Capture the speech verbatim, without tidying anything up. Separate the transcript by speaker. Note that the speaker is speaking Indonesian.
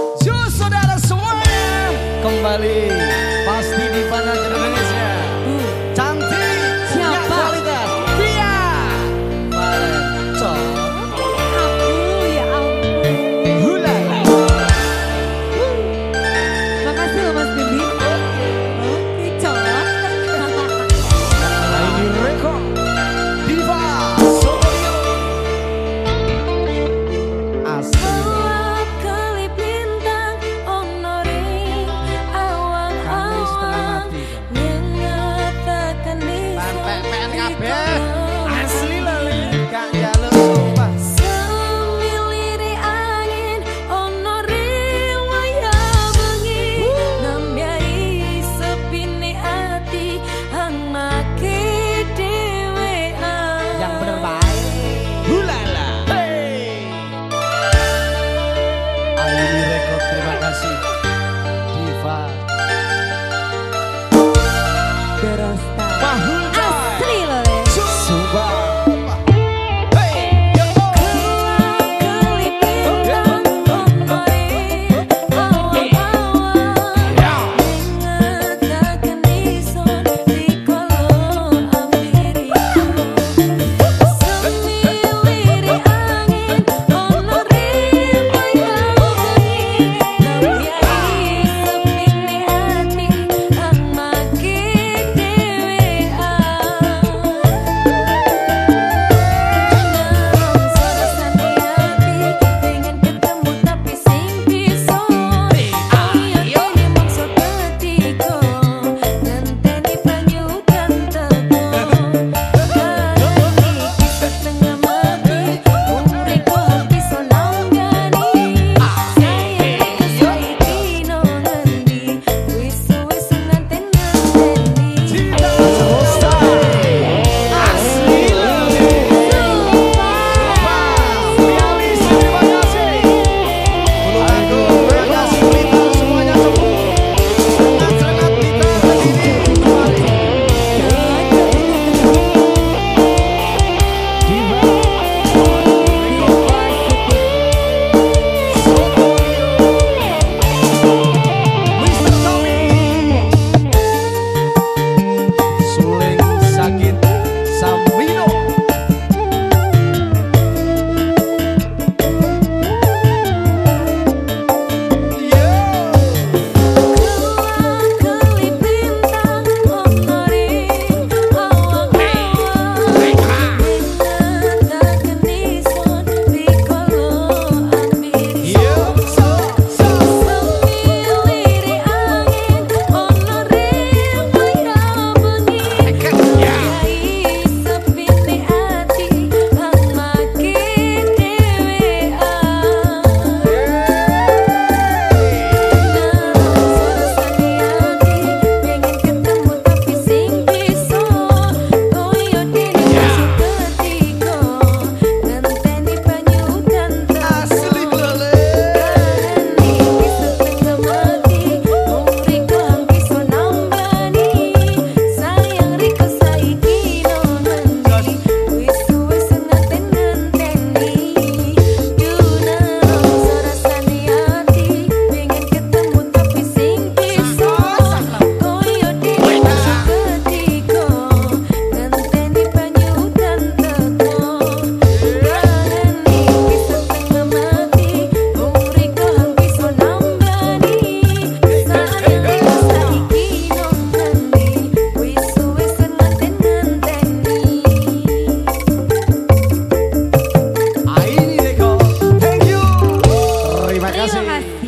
Speaker 1: Jus saudara semuanya kembali pasti di Panah Indonesia. Cantik, punya kualitas. Via Valentino.
Speaker 2: Aku ya ampun.
Speaker 1: Hulala.
Speaker 2: Makasih loh Mas Bimbi. Oke, cowok.
Speaker 1: Ini rekor Diva Sorio. Asli. Asli lali gak jaluk sumpah.
Speaker 2: Semilire angin ono riwaya bengi nambyai sepine ati anake dhewean.
Speaker 1: Yang bener baik. Hulala. Hey. Aini Rekod terima kasih. Diva.
Speaker 2: Beras